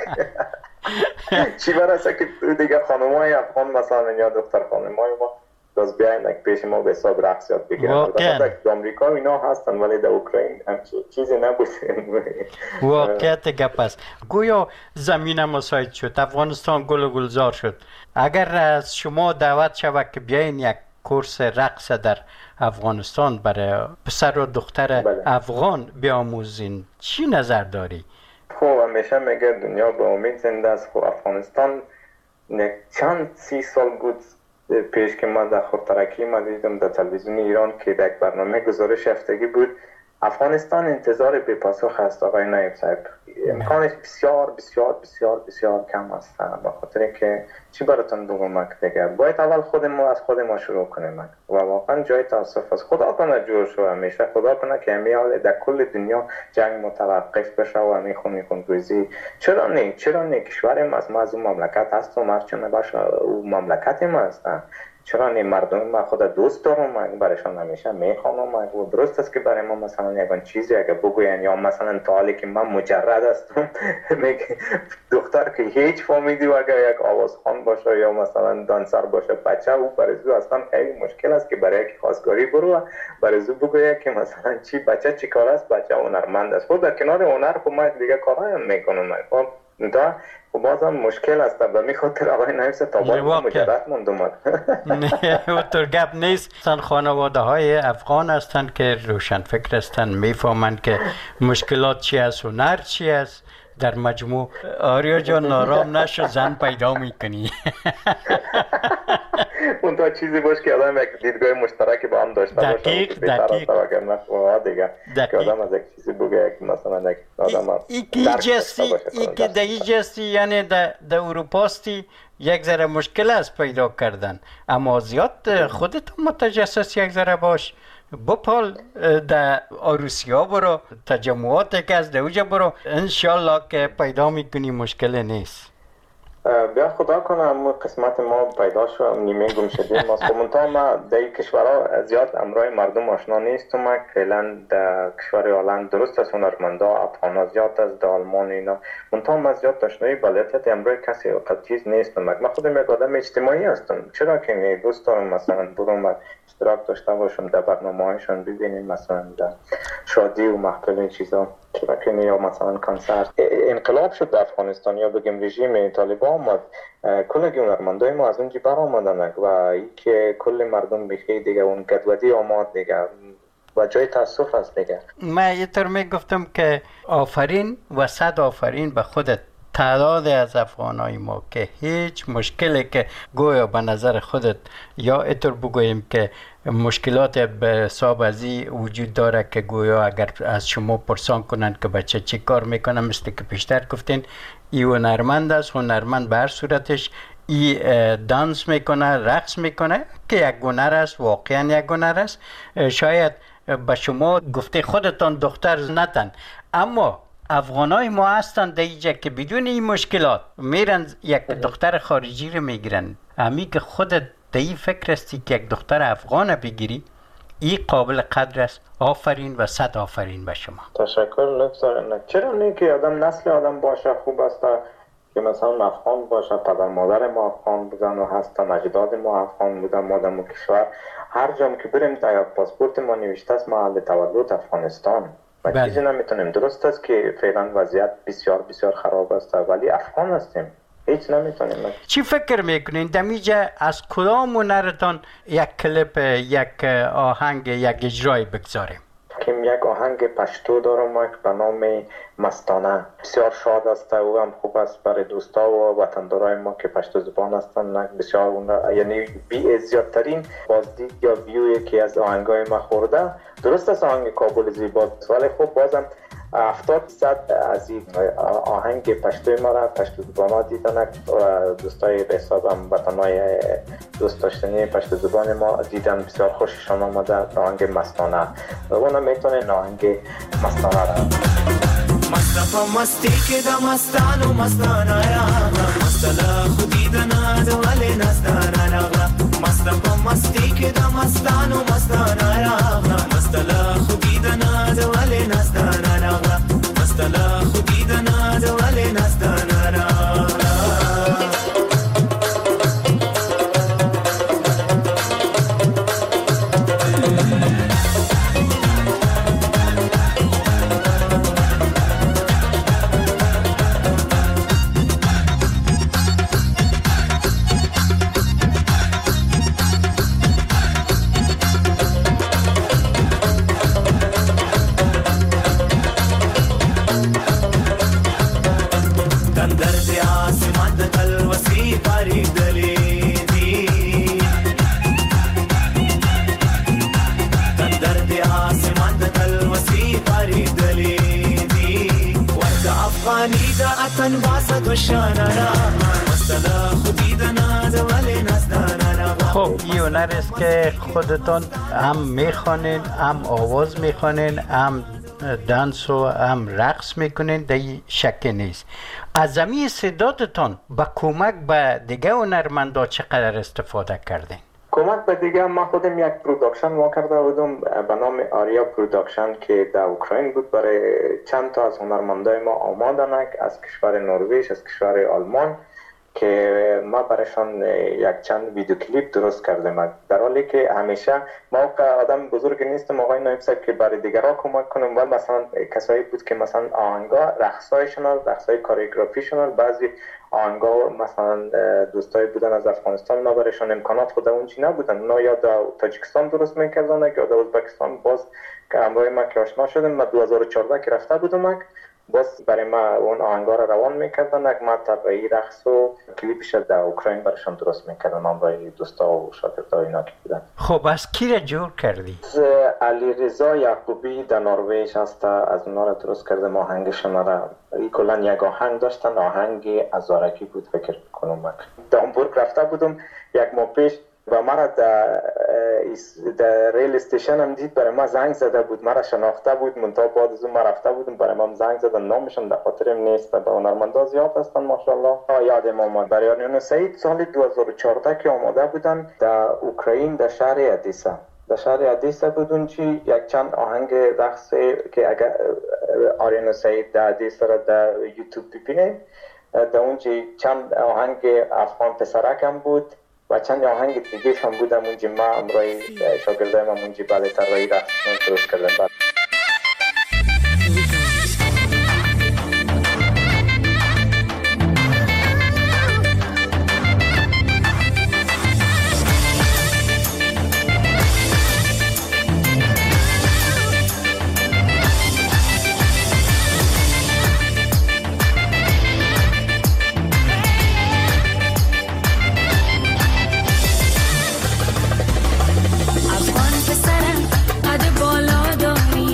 چی برسه که دیگه خانمای افغان مثلا یا دختر خانمای ما باز بیاین پیش ما به حساب رقص یاد بگیرن. در آمریکا اینا هستن ولی در اوکراین همچین چیزی نبود. واقعیت گپ است. گویا زمین مساعد شد، افغانستان گل و گلزار شد. اگر از شما دعوت شود که بیاین یک کورس رقص در افغانستان برای پسر و دختر افغان بیاموزین، چی نظر داری؟ خب همیشه میگه دنیا به امید زنده است. خب افغانستان چند 30 سال بود پیش که من در خودترکی ما دیدم در تلویزیون ایران که در برنامه گزارش هفتگی بود افغانستان انتظار به پاسخ است. آقای نایب صاحب امکانش بسیار بسیار بسیار بسیار کم است، به خاطر که چی براتون بگم دیگه باید اول خود ما از خود ما شروع کنیم و واقعا جای تاسف است. خدا کنه جور شو، همیشه خدا کنه که همیشه در کل دنیا جنگ متوقف بشه و همی خونریزی. چرا نه کشور ما از اون مملکت هست و مرچونه باشه او مملکت ما است. چرا نه مردم ما خود دوست دارم، من برایشان همیشه میخوانم و درست است که برای ما مثلا یگان چیزی اگه بگوین یا مثلا تا حالی که من مجرد هستم دختر که هیچ فامیلی و اگر یک آوازخوان باشه یا مثلا دانسر باشه بچه او برای زو اصلا خیلی مشکل است که برای یک خواستگاری برو برای زو بگوید که مثلا چی بچه چی کار است، بچه هنرمند است. خود در کنار هنر خب من دیگه کارها هم میکنم دا خب بازم مشکل است و میخاطر آقای نایب صاحب تا باید مجرد موندم. نه اونطور گپ نیست. خانواده های افغان هستند که روشن فکر هستند، میفهمند که مشکلات چی است، هنر چی است. در مجموع آریا جان نارام نشو، زن پیدا میکنی. اون تا چیزی باشه که آدم یک دیدگاه مشترک با هم داشته باشه. دقیق که آدم از یک چیزی بگه که مثلا یک آدم که در این جستی یعنی در اروپاستی یک ذره مشکل است پیدا کردن، اما زیاد خودتون متجسس یک ذره باش، بپال در آروسیا برو، تجمعات که از دوجه برو، انشالله که پیدا میکنی، مشکل نیست. بیا خدا کنم قسمت ما پیدا شد، نیمه گم شدیم ما منتها ما در این کشورها زیاد امرای مردم آشنا نیستم. ما فعلا در کشور هلند درست است هنرمندا افغانا زیاد از در آلمان اینا، منتها ما زیاد آشنایی بلدیت امرای کسی چیز نیستم. من خودم یک آدم اجتماعی هستم، چرا که نه دوست دارم مثلا برم اشتراک داشته باشم در برنامه‌هایشان ببینیم، مثلا در شادی و محفل این چیزا، چرا که نه، یا مثلا کنسرت. انقلاب شد در افغانستان یا بگیم رژیم طالبان آمد، کل هنرمندای ما از اونجا بر آمدن و ای که کل مردم بخیر دیگه اون گدودی آمد دیگه و جای تاسف است دیگه. من اینطور میگفتم که آفرین و صد آفرین به خودت، تعداد از افغانای ما که هیچ مشکلی که گویا به نظر خودت یا اینطور بگوییم که مشکلات به حساب ازی وجود داره که گویا اگر از شما پرسان کنند که بچه چی کار میکنه، مثل که پیشتر گفتین ای هنرمند است، هنرمند به هر صورتش ای دانس میکنه، رقص میکنه که یک هنر است، واقعا یک هنر است. شاید به شما گفته خودتان دختر نتن، اما افغانای ما هستند دیگه که بدون این مشکلات میرن یک دختر خارجی رو میگیرن. همی که خودت در این فکر هستی که یک دختر افغان بگیری، این قابل قدر است. آفرین و صد آفرین به شما. تشکر. لطف دارین. چرا نه که نسل آدم باشه خوب است که مثلا افغان باشه، پدر مادر ما افغان بودن و هستن، اجداد ما افغان بودن، ما در کشور هر جام که بریم در پاسپورت ما نوشته است محل تولد افغانستان. و چیزی نمیتونیم. درست است که فعلا وضعیت بسیار بسیار خراب است ولی افغان هستیم. هیچ نمیتونیم. چی فکر میکنین دمیجه از کدام هنرتان یک کلیپ، یک آهنگ، یک اجرای بگذاریم؟ که یک آهنگ پشتو دارم به نام مستانه. بسیار شاد است و هم خوب است برای دوستا و وطندارای ما که پشتو زبان هستن. بسیار یعنی زیادترین بازدید یا ویوی که از آهنگای ما خورده. درست است آهنگ کابل زیباست ولی خب بازم 70% از این آهنگ پشتوی ما را پشتو زبان ها دیدن و دوستای به حسابم وطنای دوست داشتنی پشتو زبان ما دیدن. بسیار خوششان آمده آهنگ مستانه و اونا میتونه آهنگ مستانه را مصطفى مستی که دا مستان و مستانه را مستلا خودی دا ناد ولی نستانه را مصطفى مستی که دا مستان و مستانه را مستلا خودی دا ناد ولی نستانه را مستلا خودی دا ناد ولی نستانه را خب این هنر است که خودتون هم میخوانین، هم آواز میخوانین، هم دانس و هم رقص میکنین، در این شک نیست. از زمین استعدادتون با کمک به دیگه هنرمندا چقدر استفاده کردین؟ کمک به دیگه ما خودم یک پروداکشن ما کرده بودم به نام آریا پروداکشن که در اوکراین بود. برای چند تا از هنرمندای ما آمدن از کشور نروژ، از کشور آلمان که ما برایشان یک چند ویدیو کلیپ درست کردیم. در حالی که همیشه ما آدم بزرگ نیستم آقای نایب صاحب که برای دیگران کمک کنم ولی مثلا کسایی بود که مثلا آهنگا رقصای کوریوگرافیشون بعضی آهنگا مثلا دوستایی بودن از افغانستان ما برایشان امکانات خود اون چی نبودن. اونا یا در تاجیکستان درست میکردن یا در ازبکستان. باز که همراه ما که آشنا شدیم ما 2014 که رفته بودم باز برای ما اون آهنگا را روان میکردن. ما طبعی رقص و کلیپش در اوکراین برایشان درست میکردن من برای دوستا و شاگردای اینا که بودن. خب از کی را جور کردی؟ علی رضا یعقوبی در نروژ هست، از اونا را درست کردم آهنگشون را. کلا یک آهنگ داشتن، آهنگ ازارکی بود فکر کنم. من در هامبورگ رفته بودم یک ماه پیش و مرا در ریل استیشن هم دید، برای ما زنگ زده بود، مرا شناخته بود. منتها بعد از اون ما رفته بودم برای ما زنگ زدن، نامشون در خاطرم نیست. به هنرمندا زیاد هستن ماشاءالله. یادم آمد برای آریانا سعید سال 2014 که آماده بودن در اوکراین در شهر ادیسا. در شهر ادیسا بودن چی یک چند آهنگ رقص که اگر آریانا سعید در ادیسا را در یوتیوب ببینید در اونجا چند آهنگ افغان پسرک هم بود و چند آهنگ دیگه هم بودم اونجا. ما امروی شاگردای ما اونجا بعد طراحی رقص درست کردم. افغان پسرم قد بالا داری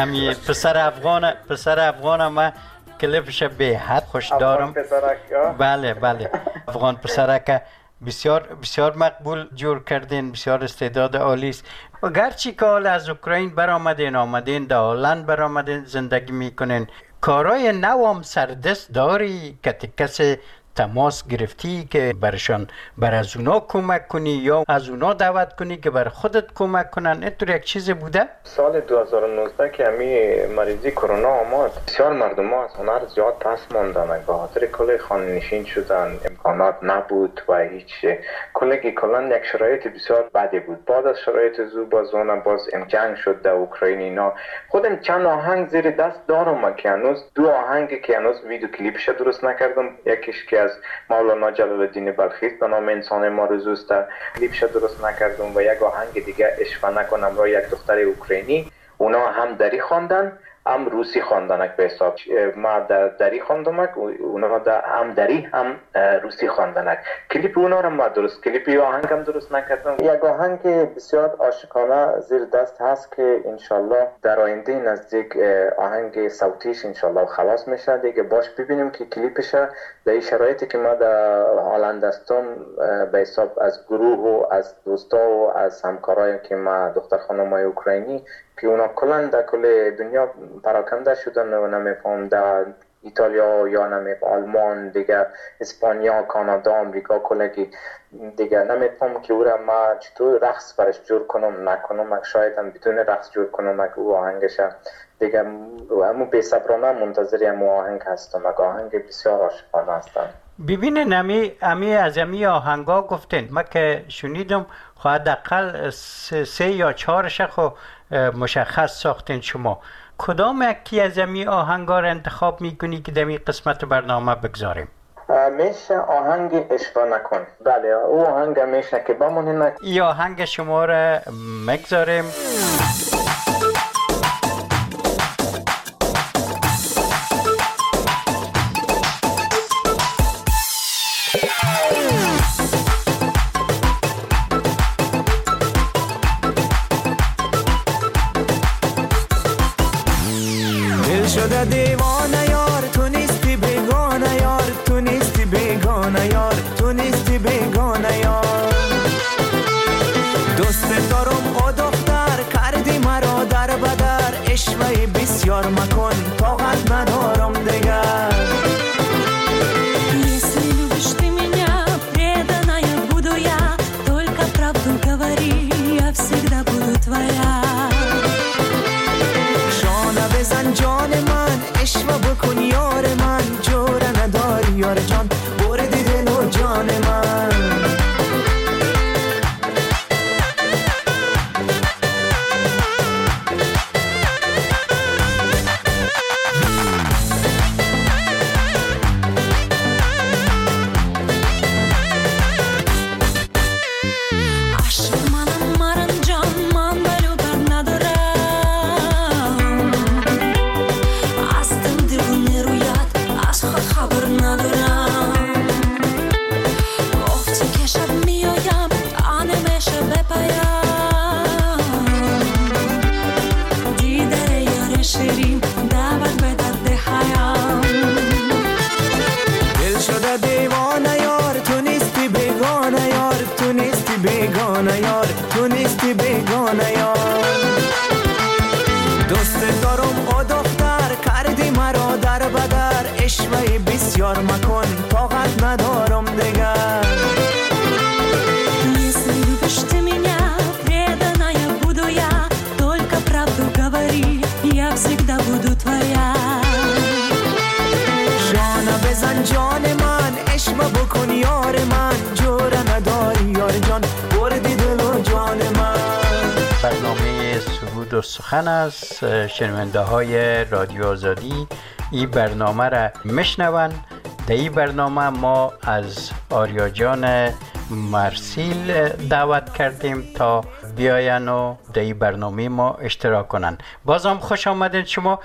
امی پسر افغان ما کلیپش به حد خوش دارم. بله افغان پسرک بسیار مقبول جور کردین، بسیار استعداد عالی است. و گرچه که حال از اوکراین آمدین در هلند برآمدین زندگی میکنین، کارای نوام سردست داری که کسی تماس گرفتی که بر از اونا کمک کنی یا از اونا دعوت کنی که بر خودت کمک کنن؟ اینطور یک چیز بوده؟ سال 2019 که همی مریضی کرونا آمد، بسیار مردم ها از هنر زیاد پس ماندن، به خاطر کل خانه نشین شدن، امکانات نبود و هیچ کلا یک شرایط بسیار بدی بود. بعد از شرایط زو باز جنگ شد در اوکراین اینا. خودم چند آهنگ زیر دست دارم که هنوز 2 آهنگی که هنوز ویدیو کلیپش درست نکردم، یکیش که از مولانا جلال الدین بلخی به نام انسان ما-روزوست، کلیپش درست نکردم، و یک آهنگ دیگه عشق نکنم را یک دختر اوکراینی. اونا هم دری خواندن هم روسی خواندن به حساب. ما دری خواندم، اونا هم دری هم روسی خواندن. کلیپ اونا رو ما کلیپی آهنگ هم درست نکردم. یک آهنگ بسیار عاشقانه زیر دست هست که انشالله در آینده نزدیک آهنگ صوتیش انشالله خلاص میشه دیگه. باش ببینیم که کلیپش در این شرایطی که ما در هلند هستم به حساب از گروه و از دوستا و از همکارایی که ما دختر خانمای اوکراینی که اونا کلا در کل دنیا پراکنده شدن و نمیفهم در ایتالیا یا نمیفهم آلمان دیگه، اسپانیا، کانادا، آمریکا، کلگی دیگه نمیفهم که او را ما چطور رقص برش جور کنم نکنم، شاید هم بدون رقص جور کنم او آهنگش دیگه. همون بی‌صبرانه منتظر همون آهنگ هستم. آهنگ بسیار عاشقانه هستن. ببینین از امی آهنگا گفتین، ما که شنیدم حداقل 3 یا 4 خو مشخص ساختین شما. کدام یکی از امی آهنگا را انتخاب میکنی که در این قسمت برنامه بگذاریم؟ میشه آهنگ عشق نکن. بله او آهنگ میشه که بمونه. این آهنگ شما را مگذاریم. شده دیوانه یار، تو نیستی بیگانه یار، تو نیستی بیگانه یار، تو نیستی بیگانه یار. دوست دارم او دختر، کردی مرا در بدر، عشوه بسیار مکن طاقت ندارم دیگر. Если любишь ты меня, преданная буду я, только правду говори, я всегда буду твоя. بزن جان من، عشق بکن یار من، جوره نداری یار جان، بردی دل و جان من. بیگانه یار، تو نیستی بیگانه یار. دوست دارم او دختر، کردی مرا در بدر، عشوه بسیار مکن طاقت ندارم دیگر. Если любишь ты меня, преданная буду я, только правду говори, я всегда буду твоя. جانا بزن جان من، عشق بکن یار من، جوره نداری یار جان، بردی دل و جان من. برنامه سرود و سخن است. شنونده های رادیو آزادی این برنامه را میشنون. در این برنامه ما از آریا جان مرسیل دعوت کردیم تا بیاین و در این برنامه ما اشتراک کنن. بازم خوش آمدین شما.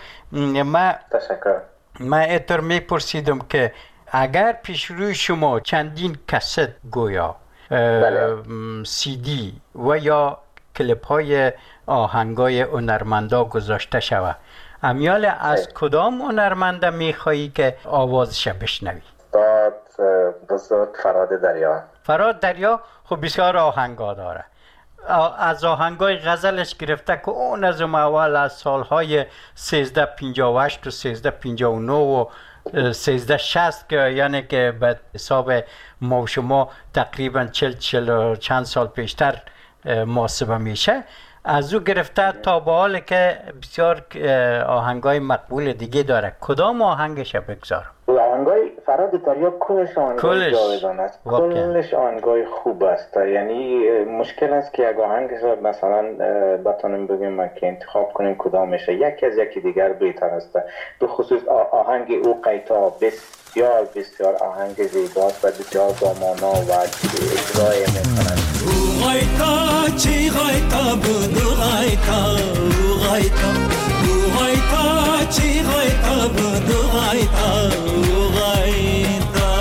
من اینطور میپرسیدم که اگر پیش روی شما چندین کست گویا سی دی و یا کلیپ های آهنگای هنرمندا گذاشته شود. امیال از کدام هنرمنده میخوایی که آوازش بشنوی؟ بزرگ فراد دریا. فراد دریا خب بسیار آهنگا داره. از آهنگای غزلش گرفته که اون از اول از سالهای 1358 و 1359 و 1360 که یعنی که به حساب ما و شما تقریبا 40 چند سال پیشتر محاسبه میشه، از او گرفته تا به حال که بسیار آهنگای مقبول دیگه داره. کدام آهنگش بگذارم؟ آهنگای فراد دریا کلش آهنگای جاودانه است، کلش آهنگای خوب است. یعنی مشکل است که یک آهنگ مثلا بتونیم بگیم که انتخاب کنیم کدام میشه، یکی از یکی دیگر بهتر است. به خصوص آهنگ او قیتا بسیار بسیار آهنگ زیباست و بسیار با مانا و اجرای میکنند. او قیتا چی قیتا بود، او قیتا او قیتا او قیتا چی قیتا بود، او قیتا او قیتا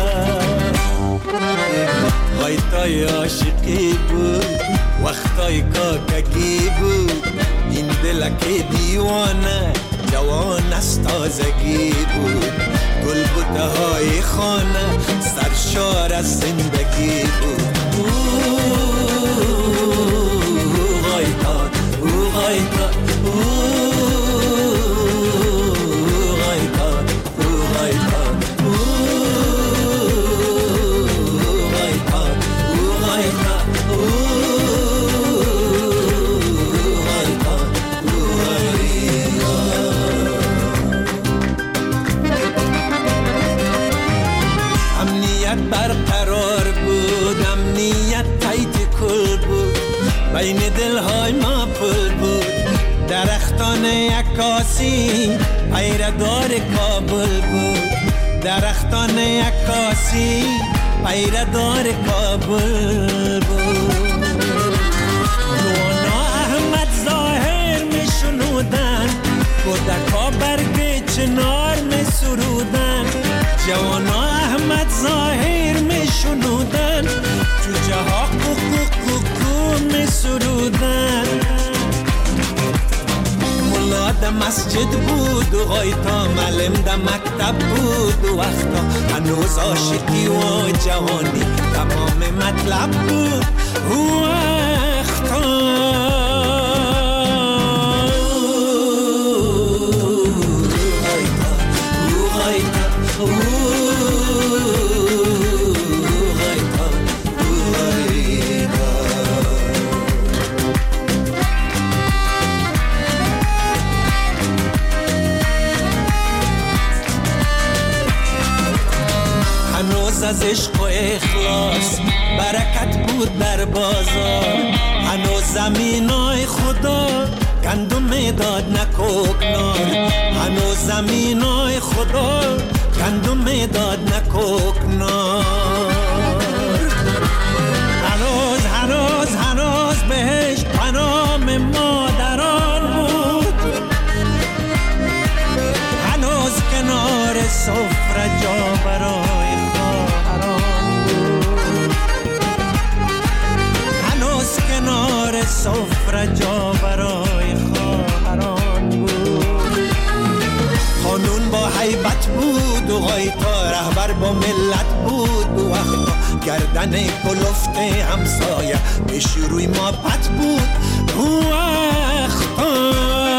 قیتای عاشقی بود، وقتای کاکگی بود، این دلک دیوانه جوان از تازگی بود، گلبوته های خانه سرشار از زندگی بود. برقرار بود، امنیت تایت کل بود، بین دلهای ما پل بود، درختان عکاسی پیردار کابل بود، درختان عکاسی پیردار کابل بود. نوانا احمد ظاهر می شنودن، کودکا برگ چنار می سرودن، جوانا احمد ظاهر می شنودن، جوجه ها کوکو می سرودن. ملا ده مسجد بود و غیتا معلم ده مکتب بود و وقتا هنوز عاشقی و جوانی تمام مطلب بود و وقتا. از عشق و اخلاص برکت بود در بازار، هنوز زمینای خدا گندم داد نکوکنار، هنوز زمینای خدا گندم داد نکوکنار. هنوز بهش پنام مادران بود، هنوز کنار سفره جا برای سفره جا برای خواهران بود. قانون با هیبت بود و غیتا رهبر با ملت بود و وقتا گردن کلفت همسایه پیش روی ما پت بود و وقتا.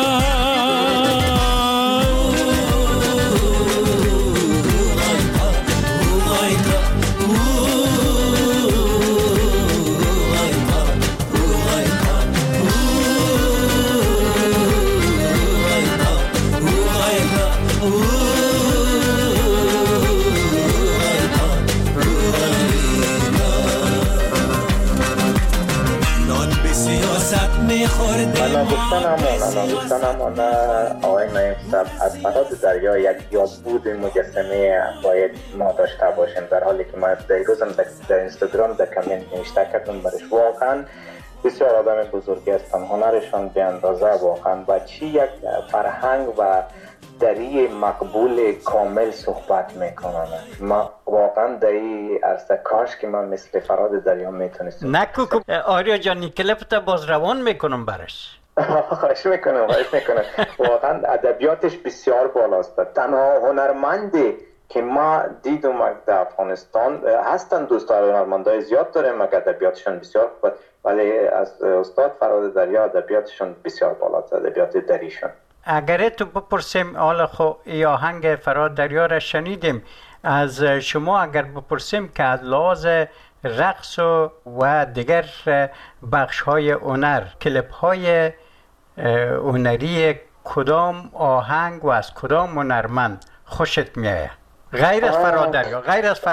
دوستانم آقای نایب صاحب از فراد دریا یک یادبود مجسمه باید ما داشته باشیم، در حالی که ما دیروزم در اینستاگرام در کامنت نوشته کردم برش. واقعا بسیار آدم بزرگی هستن، هنرشان به اندازه واقعا و چی یک فرهنگ و دری مقبول کامل صحبت میکنن. ما واقعا در این عرصه کاش که من مثل فراد دریا میتونستم. نکو آریا جان این کلیپ تا باز روان میکنم برش. خواهش میکنم. واقعا ادبیاتش بسیار بالاست. تنها هنرمندی که ما دیدم در افغانستان هستن، دوستان هنرمندای زیاد داریم مگر ادبیاتشون بسیار خوب، ولی از استاد فراد دریا ادبیاتشون بسیار بالاست، ادبیات دریشون. اگر تو بپرسیم حالا خو ای آهنگ فراد دریا را شنیدیم از شما، اگر بپرسیم که از لحاظ رقص و دیگر بخش های هنر، کلیپ های هنری کدام آهنگ و از کدام هنرمند خوشت میآید؟ غیر از فراد دریا. غیر از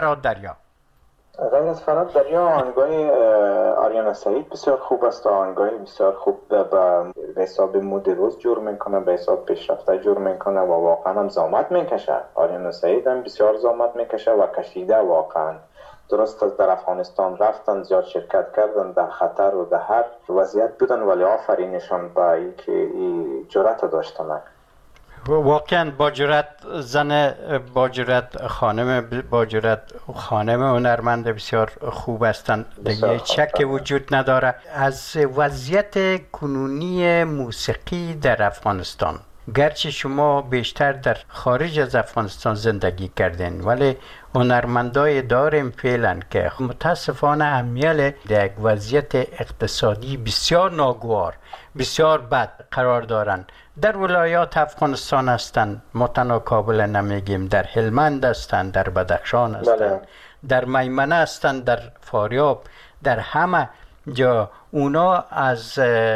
فراد دریا آهنگای آریانا سعید بسیار خوب است، آهنگای بسیار خوب به حساب مود روز جور میکنه، به حساب پیشرفته جور میکنه و واقعا هم زحمت میکشه. آریانا سعید هم بسیار زحمت میکشه و کشیده واقعا. درست از در افغانستان رفتن، زیاد شرکت کردن، در خطر و در هر وضعیت بودن، ولی آفرینشان با اینکه این جرأت داشتن. واقعا با جرأت زن، با جرأت خانم هنرمند بسیار خوب هستند، دیگه شک وجود نداره. از وضعیت کنونی موسیقی در افغانستان، گرچه شما بیشتر در خارج از افغانستان زندگی کردین، ولی هنرمندای داریم فعلا که متاسفانه امیال در یک وضعیت اقتصادی بسیار ناگوار، بسیار بد قرار دارن. در ولایات افغانستان هستند، متنا کابل نمیگیم، در هلمند هستند، در بدخشان هستند، در میمنه هستند، در فاریاب، در همه جا اونا از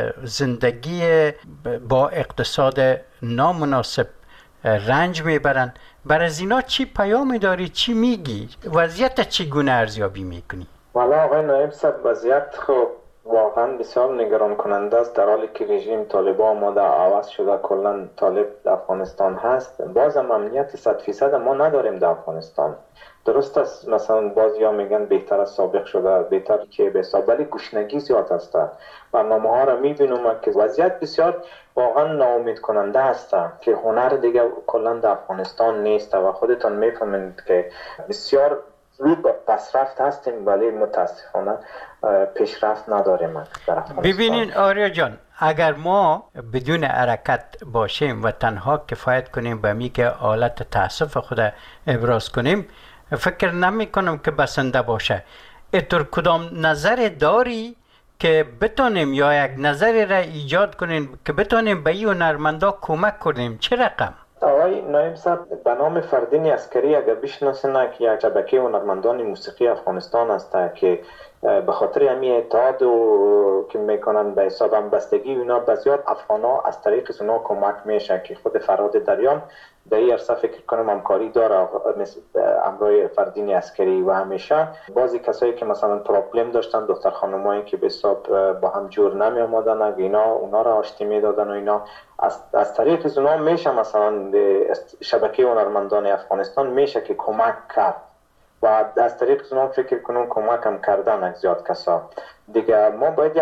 زندگی با اقتصاد نامناسب رنج میبرن. بر از اینا چی پیامی داری؟ چی میگی؟ وضعیت چگونه ارزیابی میکنی؟ والا آقای نایب صاحب، وضعیت خب واقعا بسیار نگران کننده است. در حالی که رژیم طالبان آماده عوض شده، کلا طالب در افغانستان هست، بازم امنیت 100% ما نداریم در افغانستان. درست است مثلا بعضیا میگن بهتر از سابق شده، بهتر که به حساب، ولی گشنگی زیاد است. برنامه ها را میبینم که وضعیت بسیار واقعا ناامید کننده است که هنر دیگه کلا در افغانستان نیست و خودتان میفهمید که بسیار رو به پسرفت هستیم، ولی متاسفانه پیشرفت نداریم در افغانستان. ببینین آریا جان، اگر ما بدون حرکت باشیم و تنها کفایت کنیم به می که حالت تاسف خود ابراز کنیم، فکر نمی کنم که بسنده باشه. اینطور کدام نظر داری که بتونیم یا یک نظری را ایجاد کنیم که بتونیم به این هنرمندا کمک کنیم؟ چه رقم؟ آقای نایب صاحب، به نام فردین عسکری اگر بشناسین که یک شبکه هنرمندان موسیقی افغانستان است که به خاطر همین اتحاد که میکنن به حساب همبستگی اینا بسیار افغانا از طریق اونا کمک میشه که خود فراد دریان در این عرصه فکر کنم همکاری داره مثل امروی فردین عسکری و همیشه بعضی کسایی که مثلا پروبلم داشتن، دختر خانمایی که به حساب با هم جور نمی آمدن، اونا را آشتی میدادن و اینا از طریق اونا میشه مثلا شبکه هنرمندان افغانستان میشه که کمک کرد و از طریق اونا فکر کنم کمک هم کردن زیاد کسا دیگه. ما باید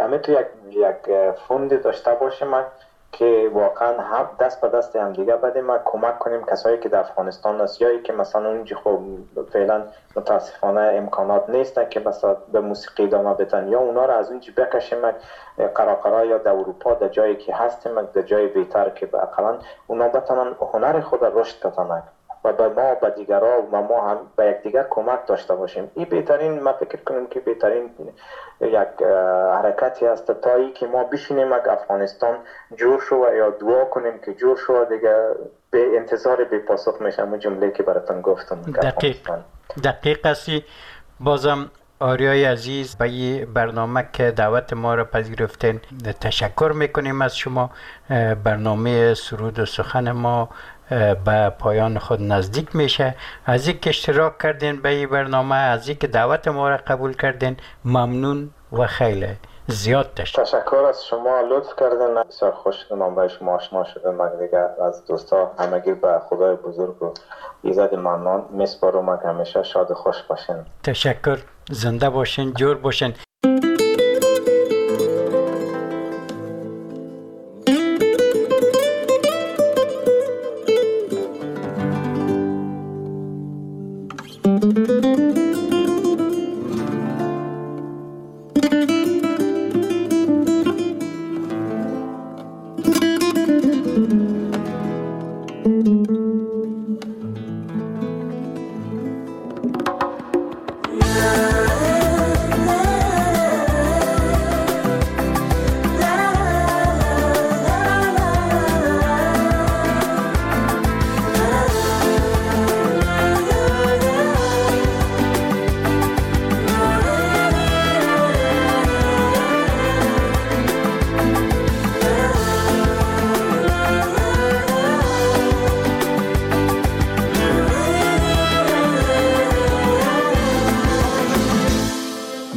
یک فوند داشته باشیم که واقعا هم دست به دست هم دیگه بدیم و کمک کنیم کسایی که در افغانستان است یا که مثلا اونجا خب فعلا متاسفانه امکانات نیست که مثلا به موسیقی ادامه بدن، یا اونا را از اونجا بکشیم قراقرا یا در اروپا در جایی که هستیم در جای بهتر که اقلا اونا بتونن هنر خود رشد بدن و به ما به دیگرها و ما هم به یکدیگر کمک داشته باشیم. این بهترین، ما فکر کنیم که بهترین یک حرکتی است تا ای که ما بشینیم افغانستان جور شو یا دعا کنیم که جور شو دیگه به انتظار به پاسخ میشم اون جمله که براتون گفتم. دقیق هستی. بازم آریای عزیز به این برنامه که دعوت ما را پذیرفتین تشکر میکنیم از شما. برنامه سرود و سخن ما به پایان خود نزدیک میشه. از اینکه اشتراک کردین به این برنامه، از اینکه دعوت ما را قبول کردین، ممنون و خیلی زیاد تشکر از شما. لطف کردین، بسیار خوش شدم با شما آشنا شدم. دیگه از دوستا همگی به خدای بزرگ و ایزد منان میسپارم. همیشه شاد و خوش باشین. تشکر، زنده باشین، جور باشین.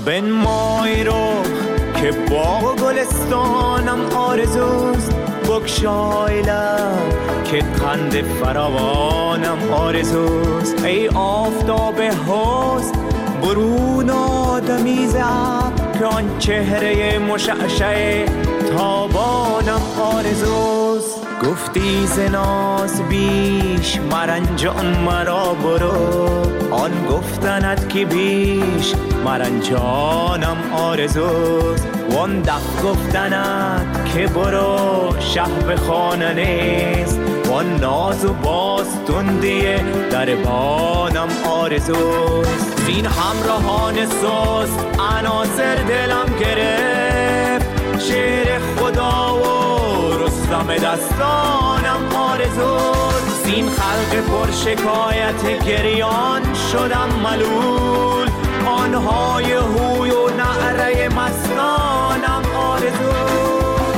بنمای رو که باغ و گلستانم آرزوست، بگشای لب که قند فراوانم آرزوست. ای آفتاب حسن برون آدمیز ابر، که آن چهره مشعشع تابانم آرزوست. گفتی ز ناز بیش مرنجان مرا برو، آن گفتنت که بیش مرنجانم آرزوست. وان دف گفتنت که برو شه به خانه نیست، وان ناز و باستندی دربانم آرزوست. زین همراهان سست عناصر دلم گرفت، شعر خدا و رستم دستانم آرزوست. زین خلق پر شکایت گریان شدم ملول، آنهای هوی و نعره مستانم آرزوست.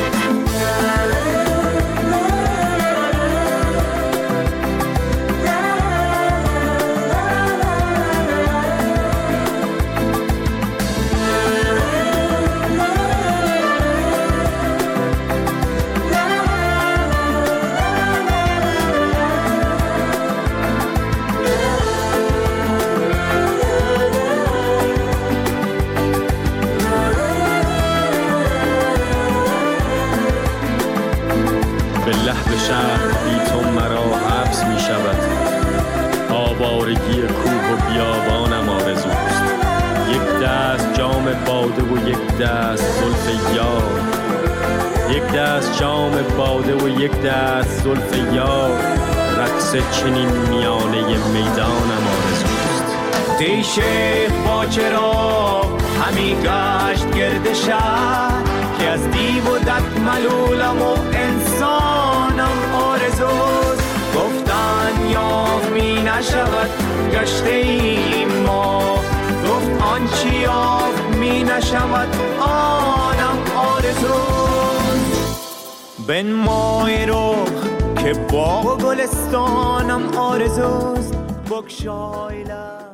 لحب شهر بی تو مرا حبس می شود، آوارگی کوه و بیابانم آرزوست. یک دست جام باده و یک دست زلف یار، یک دست جام باده و یک دست زلف یار، رقص چنین میانه میدانم آرزوست. دی شیخ با چراغ همی گشت گرد شهر، که از دیو و دد ملولم و انسانم آرزوست. گفتن یافت می نشود گشته ایم ما، گفت آنچی یافت می نشود آنم آرزوست. بنمای رخ که باغ و گلستانم آرزوست، بگشای لب